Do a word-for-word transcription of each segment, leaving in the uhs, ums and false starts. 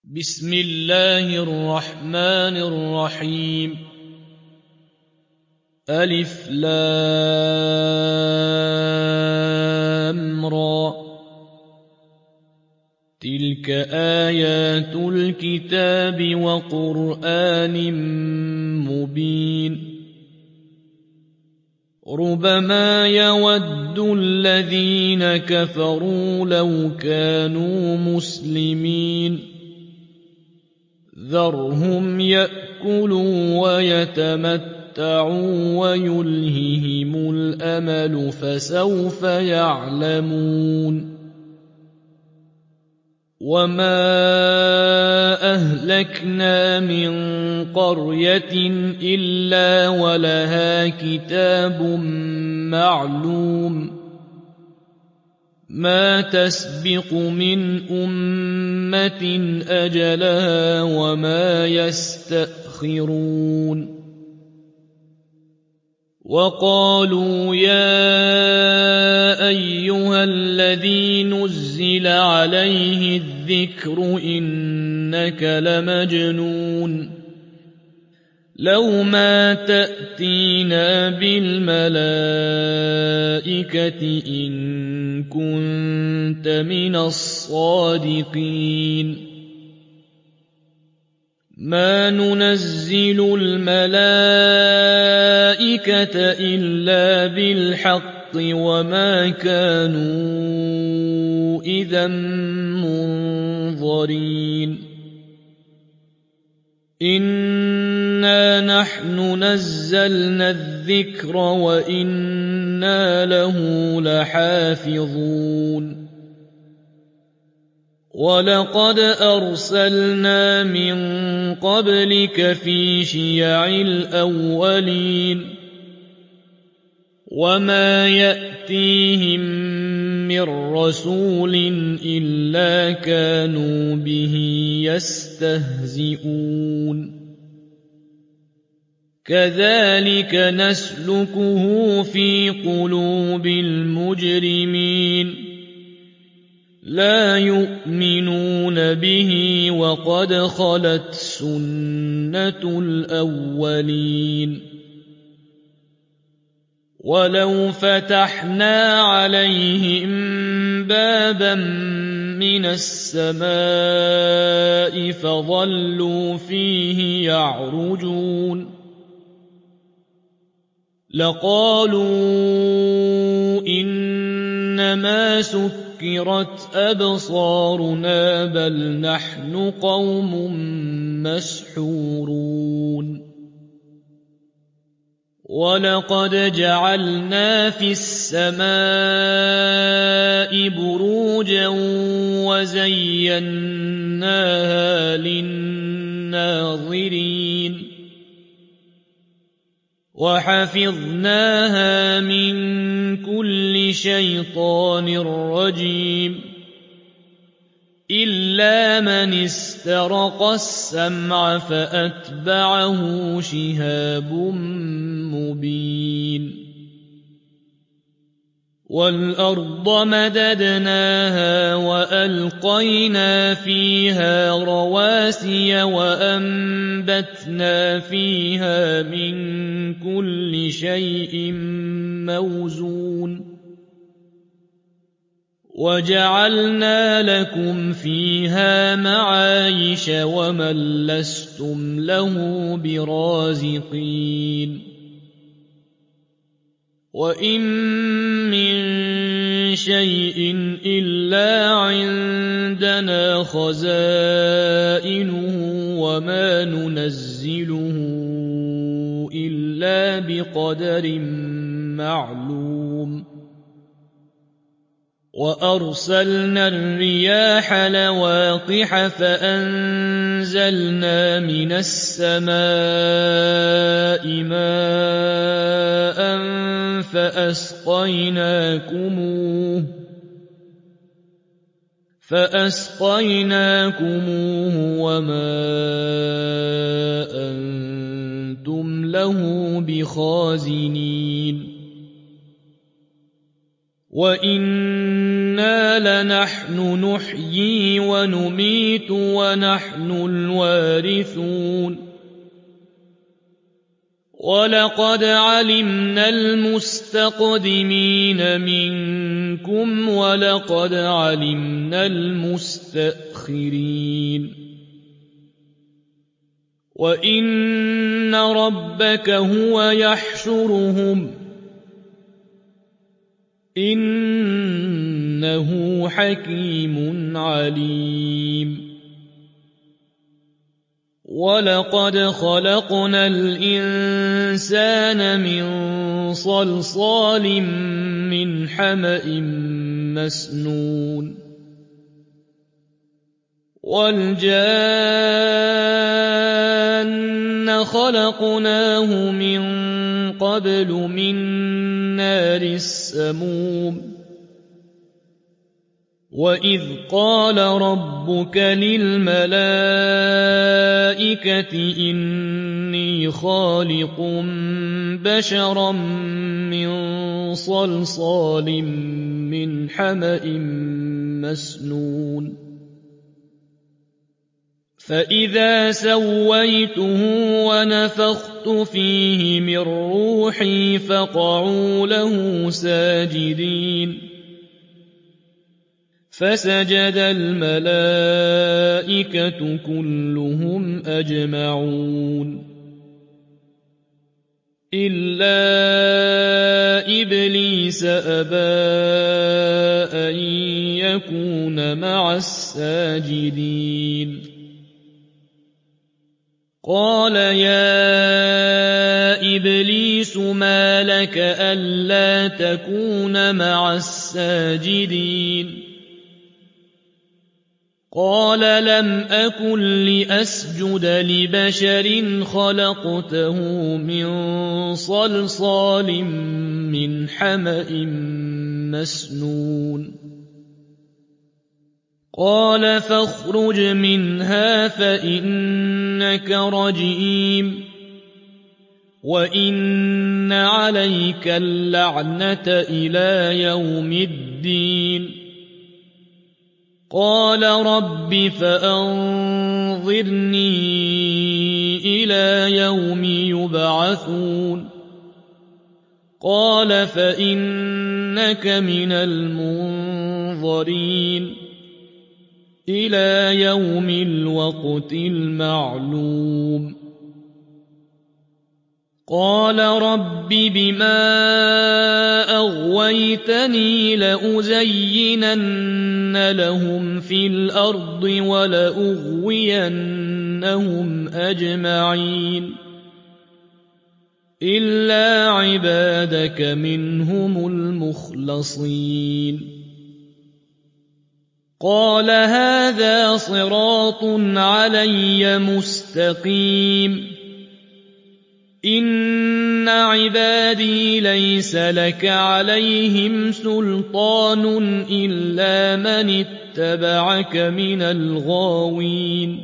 بسم الله الرحمن الرحيم. ألف لام را. تلك آيات الكتاب وقرآن مبين. ربما يود الذين كفروا لو كانوا مسلمين. ذرهم يأكلوا ويتمتعوا ويلههم الأمل فسوف يعلمون. وما أهلكنا من قرية إلا ولها كتاب معلوم. ما تسبق من أمة أجلها وما يستأخرون. وقالوا يا أيها الذي نزل عليه الذكر إنك لمجنون. لو ما تأتينا بالملائكة إن كنت من الصادقين. ما ننزل الملائكة إلا بالحق وما كانوا إذا منظرين. إنا نحن نزلنا الذكر وإنا له لحافظون. ولقد أرسلنا من قبلك في شيع الأولين. وما يأتيهم من رسول إلا كانوا به يستهزئون. كذلك نسلكه في قلوب المجرمين. لا يؤمنون به وقد خلت سنة الأولين. ولو فتحنا عليهم بابا من السماء فظلوا فيه يعرجون لقالوا إنما سكرت أبصارنا بل نحن قوم مسحورون. ولقد جعلنا في السماء بروجا وزيناها للناظرين. وحفظناها من كل شيطان رجيم إلا من استرق السمع فأتبعه شهاب مبين. والأرض مددناها وألقينا فيها رواسي وأنبتنا فيها من كل شيء موزون. وجعلنا لكم فيها معايش ومن لستم له برازقين. وإن من شيء إلا عندنا خزائنه وما ننزله إلا بقدر معلوم. وأرسلنا الرياح لواقح فأنزلنا من السماء ماء فأسقيناكموه فأسقيناكموه وما أنتم له بخازنين. وَإِنَّا لَنَحْنُ نُحْيِي وَنُمِيتُ وَنَحْنُ الْوَارِثُونَ وَلَقَدْ عَلِمْنَا الْمُسْتَقْدِمِينَ مِنكُمْ وَلَقَدْ عَلِمْنَا الْمُسْتَأْخِرِينَ وَإِنَّ رَبَّكَ هُوَ يَحْشُرُهُمْ ۚ إِنَّهُ حَكِيمٌ عَلِيمٌ وَلَقَدْ خَلَقْنَا الْإِنسَانَ مِنْ صَلْصَالٍ مِّنْ حَمَإٍ مَّسْنُونٍ وَالْجَانَّ خَلَقْنَاهُ مِن قَبْلُ مِن نَّارِ السَّمُومِ وَإِذْ قَالَ رَبُّكَ لِلْمَلَائِكَةِ إِنِّي خَالِقٌ بَشَرًا مِّن صَلْصَالٍ مِّنْ حَمَإٍ مَّسْنُونٍ فَإِذَا سَوَّيْتُهُ وَنَفَخْتُ فِيهِ مِن رُّوحِي فَقَعُوا لَهُ سَاجِدِينَ فَسَجَدَ الْمَلَائِكَةُ كُلُّهُمْ أَجْمَعُونَ إِلَّا إِبْلِيسَ أَبَىٰ أَن يَكُونَ مَعَ السَّاجِدِينَ قَالَ يَا إِبْلِيسُ مَا لَكَ أَلَّا تَكُونَ مَعَ السَّاجِدِينَ قَالَ لَمْ أَكُن لِّأَسْجُدَ لِبَشَرٍ خَلَقْتَهُ مِن صَلْصَالٍ مِّنْ حَمَإٍ مَّسْنُونٍ قَالَ فَاخْرُجْ مِنْهَا فَإِنَّكَ رَجِيمٌ وَإِنَّ عَلَيْكَ اللَّعْنَةَ إِلَىٰ يَوْمِ الدِّينِ قَالَ رَبِّ فَأَنظِرْنِي إِلَىٰ يَوْمِ يُبْعَثُونَ قَالَ فَإِنَّكَ مِنَ الْمُنظَرِينَ إِلَىٰ يَوْمِ الْوَقْتِ الْمَعْلُومِ قَالَ رَبِّ بِمَا أَغْوَيْتَنِي لَأُزَيِّنَنَّ لَهُمْ فِي الْأَرْضِ وَلَأُغْوِيَنَّهُمْ أَجْمَعِينَ إِلَّا عِبَادَكَ مِنْهُمُ الْمُخْلَصِينَ قَالَ هَٰذَا صِرَاطٌ عَلَيَّ مُسْتَقِيمٌ إِنَّ عِبَادِي لَيْسَ لَكَ عَلَيْهِمْ سُلْطَانٌ إِلَّا مَنِ اتَّبَعَكَ مِنَ الْغَاوِينَ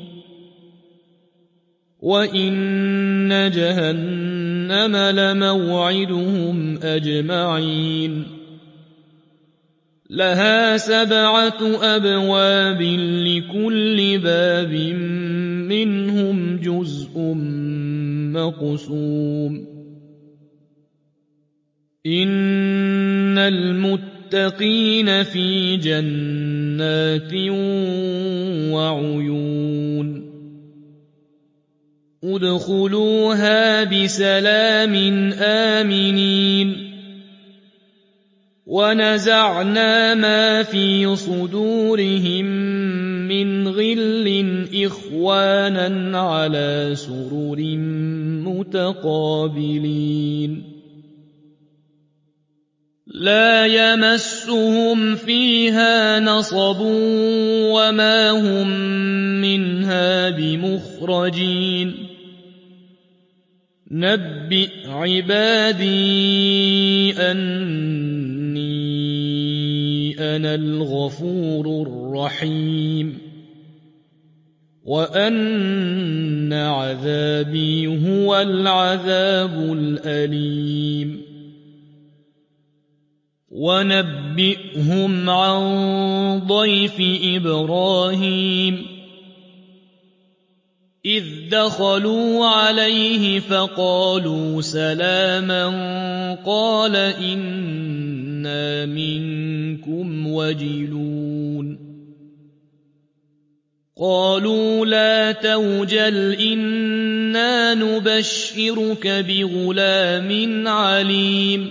وَإِنَّ جَهَنَّمَ لَمَوْعِدُهُمْ أَجْمَعِينَ لَهَا سَبْعَةُ أَبْوَابٍ لِّكُلِّ بَابٍ مِّنْهُمْ جُزْءٌ مَّقْسُومٌ إِنَّ الْمُتَّقِينَ فِي جَنَّاتٍ وَعُيُونٍ ادْخُلُوهَا بِسَلَامٍ آمِنِينَ وَنَزَعْنَا مَا فِي صُدُورِهِم مِّنْ غِلٍّ إِخْوَانًا عَلَىٰ سُرُرٍ مُّتَقَابِلِينَ لَا يَمَسُّهُمْ فِيهَا نَصَبٌ وَمَا هُم مِّنْهَا بِمُخْرَجِينَ نَبِّئْ عِبَادِي أَنِّي أَنَا الْغَفُورُ الرَّحِيمُ وَأَنَّ عَذَابِي هُوَ الْعَذَابُ الْأَلِيمُ وَنَبِّئْهُمْ عَن ضَيْفِ إِبْرَاهِيمَ إِذْ دَخَلُوا عَلَيْهِ فَقَالُوا سَلَامًا قَالَ إِنَّا مِنكُمْ وَجِلُونَ قَالُوا لَا تَوْجَلْ إِنَّا نُبَشِّرُكَ بِغُلَامٍ عَلِيمٍ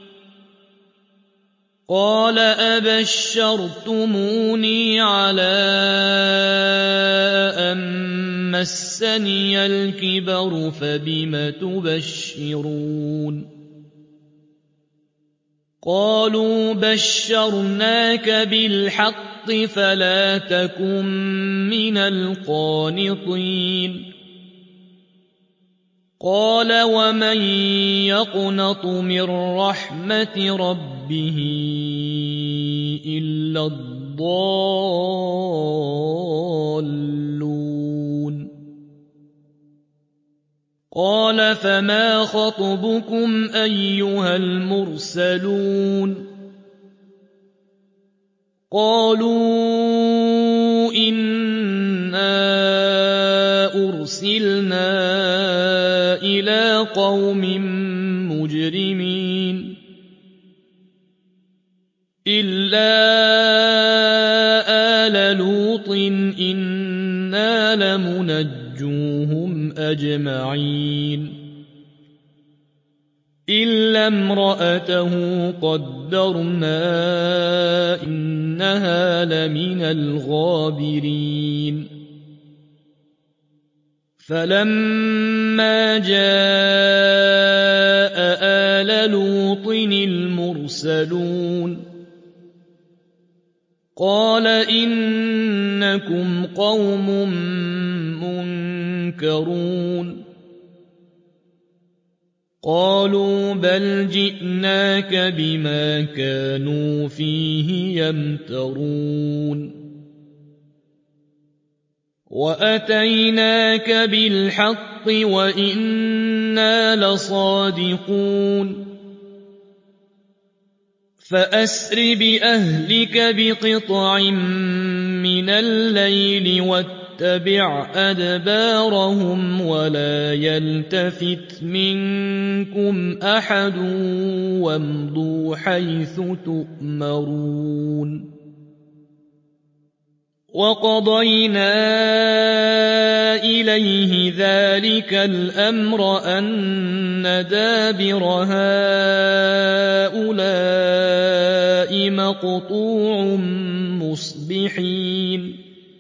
قَالَ أَبَشَّرْتُمُونِي عَلَىٰ أَن مَّسَّنِيَ الْكِبَرُ فَبِمَ تُبَشِّرُونَ قَالُوا بَشَّرْنَاكَ بِالْحَقِّ فَلَا تَكُن مِّنَ الْقَانِطِينَ قَالَ وَمَن يَقْنَطُ مِن رَّحْمَةِ رَبِّهِ إِلَّا الضَّالُّونَ قَالَ فَمَا خَطْبُكُمْ أَيُّهَا الْمُرْسَلُونَ قَالُوا إِنَّا أُرْسِلْنَا إِلَىٰ قَوْمٍ مُّجْرِمِينَ إِلَّا آلَ لُوطٍ إِنَّا لَمُنَجُّوهُمْ أَجْمَعِينَ إِلَّا امْرَأَتَهُ قَدَّرْنَا إِنَّهَا لَمِنَ الْغَابِرِينَ فَلَمَّا جَاءَ آلَ لُوطٍ الْمُرْسَلُونَ قَالَ إِنَّكُمْ قَوْمٌ مُّنكَرُونَ قَالُوا بَلْ جِئْنَاكَ بِمَا كَانُوا فِيهِ يَمْتَرُونَ وَأَتَيْنَاكَ بِالْحَقِّ وَإِنَّا لَصَادِقُونَ فَأَسْرِ بِأَهْلِكَ بِقِطْعٍ مِّنَ اللَّيْلِ وَاتَّبِعْ أَدْبَارَهُمْ وَلَا يَلْتَفِتْ مِنكُمْ أَحَدٌ وَامْضُوا حَيْثُ تُؤْمَرُونَ وَقَضَيْنَا إِلَيْهِ ذَلِكَ الْأَمْرَ أَنَّ دَابِرَ هَٰؤُلَاءِ مَقْطُوعٌ مُّصْبِحِينَ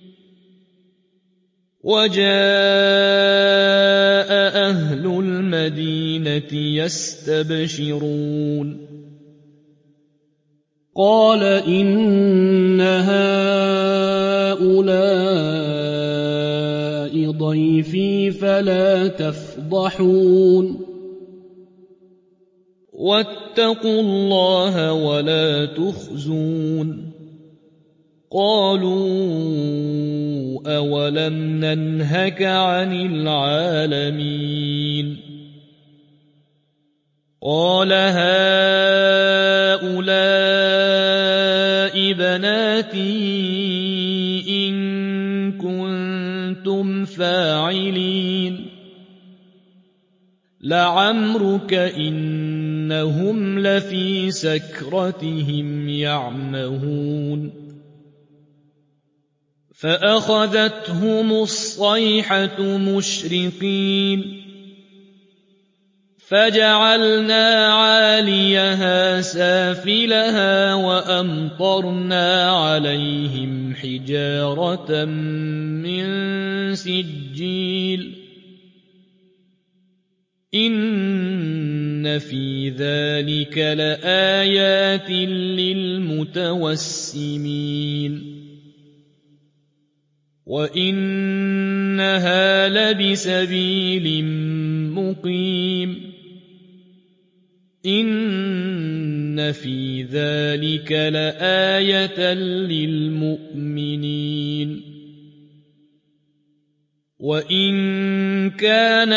وَجَاءَ أَهْلُ الْمَدِينَةِ يَسْتَبْشِرُونَ قَالَ إِنَّ هَٰؤُلَاءِ ضَيْفِي فَلَا تَفْضَحُونِ وَاتَّقُوا اللَّهَ وَلَا تُخْزُونِ قَالُوا أَوَلَمْ نَنْهَكَ عَنِ الْعَالَمِينَ قَالَ هَٰؤُلَاءِ بَنَاتِي إِن كُنتُمْ فَاعِلِينَ لَعَمْرُكَ إِنَّهُمْ لَفِي سَكْرَتِهِمْ يَعْمَهُونَ فَأَخَذَتْهُمُ الصَّيْحَةُ مُشْرِقِينَ فَجَعَلْنَا عَالِيَهَا سَافِلَهَا وَأَمْطَرْنَا عَلَيْهِمْ حِجَارَةً مِّن سِجِّيلٍ إِنَّ فِي ذَلِكَ لَآيَاتٍ لِّلْمُتَوَسِّمِينَ وَإِنَّهَا لَبِسَبِيلٍ مُّقِيمٍ إِنَّ فِي ذَلِكَ لَآيَةً لِّلْمُؤْمِنِينَ وَإِن كَانَ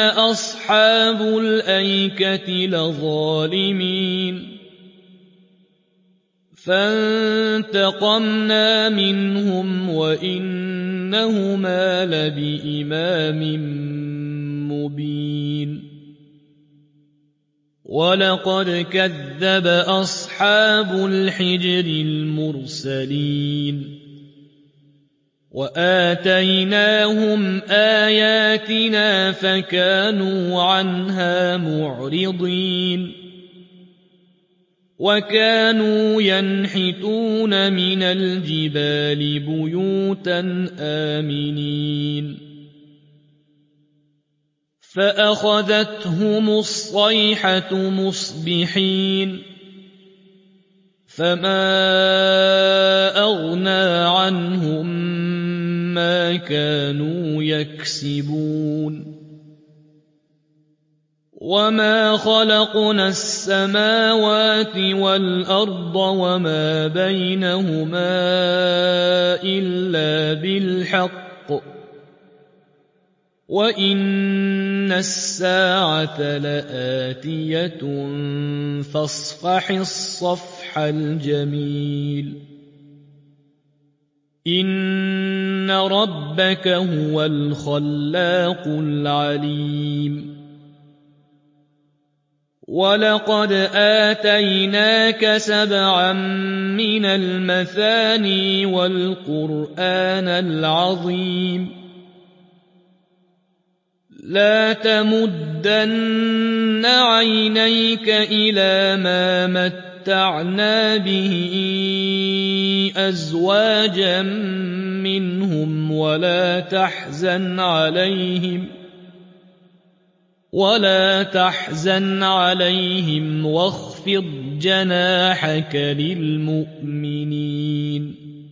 أَصْحَابُ الْأَيْكَةِ لَظَالِمِينَ فانتقمنا منهم وإنهما لبإمام مبين ولقد كذب أصحاب الحجر المرسلين وآتيناهم آياتنا فكانوا عنها معرضين وكانوا ينحتون من الجبال بيوتا آمنين فأخذتهم الصيحة مصبحين فما أغنى عنهم ما كانوا يكسبون وما خلقنا السماوات والأرض وما بينهما إلا بالحق وإن الساعة لآتية فاصفح الصفح الجميل إن ربك هو الخلاق العليم ولقد آتيناك سبعا من المثاني والقرآن العظيم لا تمدن عينيك إلى ما متعنا به أزواجا منهم ولا تحزن عليهم ولا تحزن عليهم واخفض جناحك للمؤمنين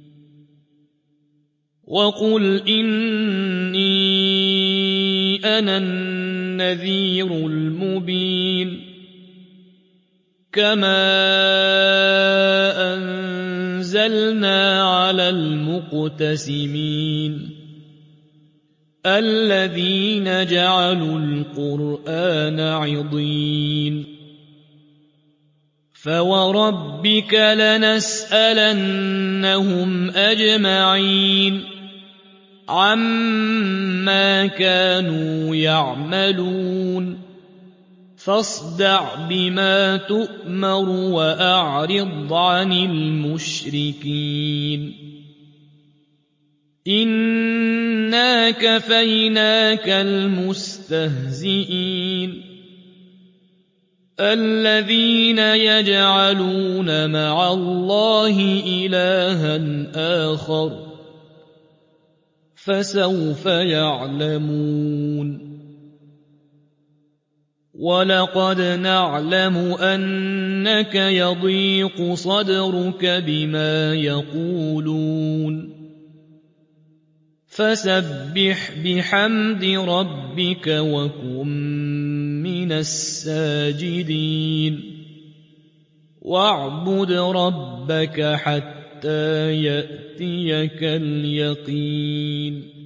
وقل إني أنا النذير المبين كما أنزلنا على المقتسمين الذين جعلوا القرآن عضين فوربك لنسألنهم أجمعين عما كانوا يعملون فاصدع بما تؤمر وأعرض عن المشركين إنا كفيناك المستهزئين الذين يجعلون مع الله إلها آخر فسوف يعلمون ولقد نعلم أنك يضيق صدرك بما يقولون فسبح بحمد ربك وكن من الساجدين واعبد ربك حتى يأتيك اليقين